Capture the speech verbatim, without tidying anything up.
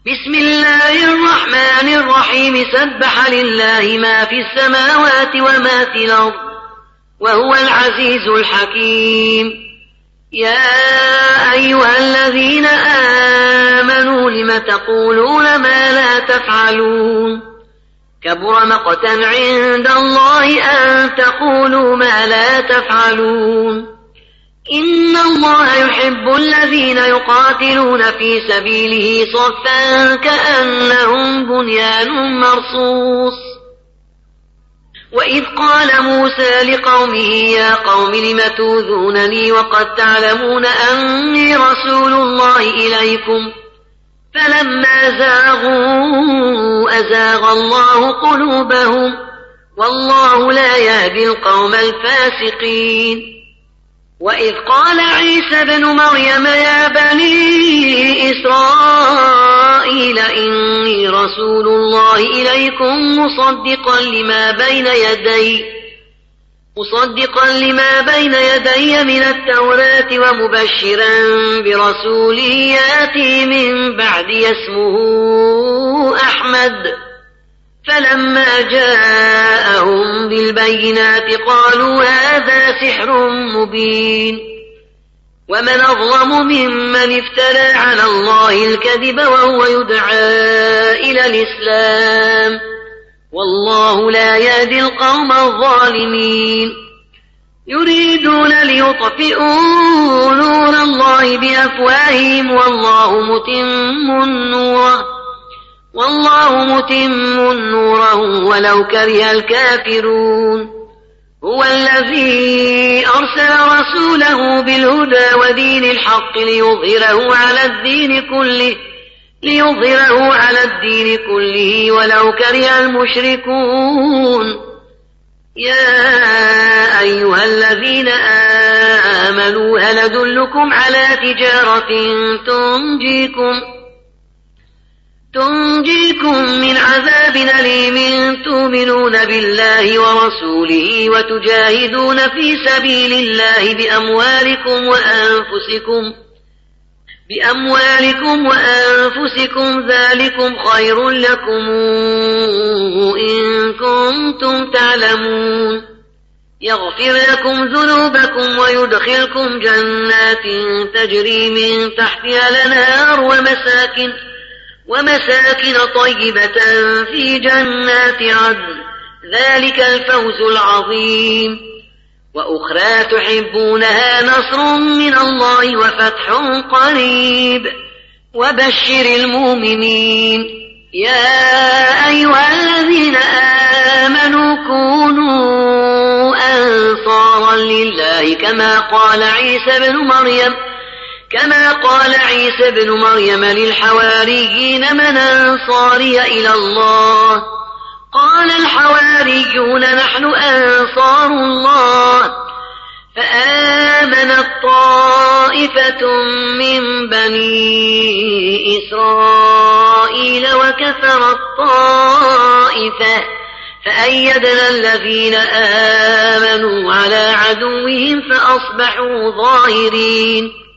بسم الله الرحمن الرحيم سبح لله ما في السماوات وما في الأرض وهو العزيز الحكيم. يا أيها الذين آمنوا لم تقولون ما لا تفعلون كبر مقتا عند الله أن تقولوا ما لا تفعلون. إن الله يحب الذين يقاتلون في سبيله صفا كأنهم بنيان مرصوص. وإذ قال موسى لقومه يا قوم لم تؤذونني وقد تعلمون أني رسول الله إليكم فلما زاغوا أزاغ الله قلوبهم والله لا يهدي القوم الفاسقين. وإذ قال عيسى بن مريم يا بني إسرائيل إني رسول الله إليكم مصدقا لما بين يدي مصدقا لما بين يدي من التوراة ومبشرا برسول يأتي من بعدي اسمه أحمد. فلما جاءهم بالبينات قالوا هذا سحر مبين. ومن أظلم ممن افترى على الله الكذب وهو يدعى إلى الإسلام والله لا يهدي القوم الظالمين. يريدون ليطفئوا نور الله بأفواههم والله متم نوره والله متم نوره ولو كره الكافرون. هو الذي أرسل رسوله بالهدى ودين الحق ليظهره على الدين كله ليظهره على الدين كله ولو كره المشركون. يا أيها الذين آمنوا هل أدلكم على تجارة تنجيكم تنجيكم من عذاب أليم تؤمنون بالله ورسوله وتجاهدون في سبيل الله بأموالكم وأنفسكم بأموالكم وأنفسكم ذلكم خير لكم إن كنتم تعلمون. يغفر لكم ذنوبكم ويدخلكم جنات تجري من تحتها الأنهار ومساكن ومساكن طيبة في جنات عدن ذلك الفوز العظيم. وأخرى تحبونها نصر من الله وفتح قريب وبشر المؤمنين. يا أيها الذين آمنوا كونوا أنصارا لله كما قال عيسى بن مريم كما قال عيسى بن مريم للحواريين من أنصاري إلى الله قال الحواريون نحن أنصار الله. فآمنت طائفة من بني إسرائيل وكفرت طائفة فأيدنا الذين آمنوا على عدوهم فأصبحوا ظاهرين.